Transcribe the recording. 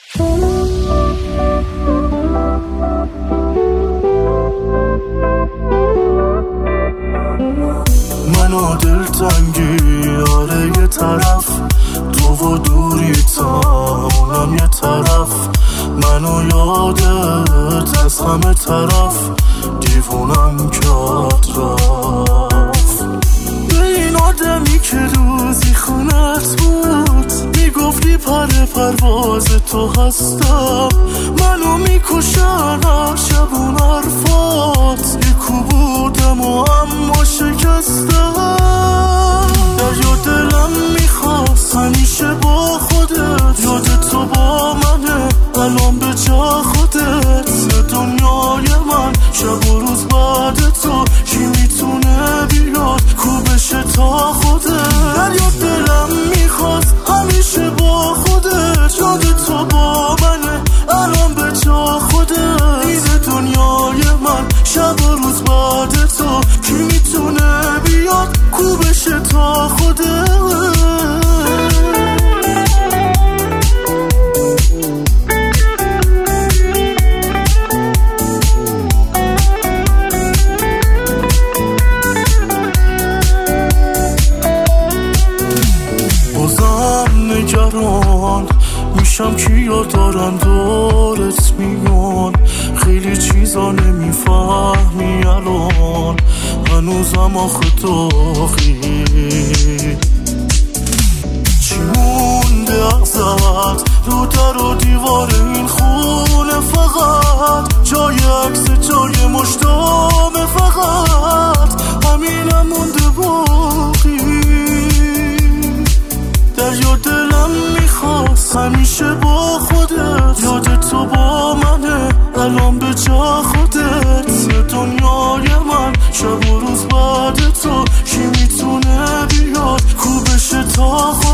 منو دلتنگی آره یه طرف، تو و دوریتم اونم یه طرف، منو یادت از همه طرف، دیوونم کرد رفت. به این آدمی که روزی خونت بود میگفتی پرواز تو هستم، منو میکشن هر شب اون حرفات، یکو بودم و اما شکستم. دریا دلم میخواست همیشه با خودت، یاد تو با منه الان به جا خودت، دنیای من شب و روز بعد تو، کی میتونه بیاد کو بشه تا خودت. دریا دلم میخواست همیشه با خودت، یاد تو با منه الان به جا خودت، این دنیای من شب و روز بعد تو، کی میتونه بیاد کو بشه تا خودت. نگران میشم کیا دارن دورت میان، خیلی چیزا نمیفهمی الان، هنوزم آخه داغی. چی مونده ازت رو در و دیوار این خونه، فقط جای عکس جای مشتامه، فقط همینم مونده باقی. دریا دلم میخواست همیشه با خودت، یاد تو با منه الان به جا خودت، دنیای من شب و روز بعد تو، کی میتونه بیاد کو بشه تا خودت.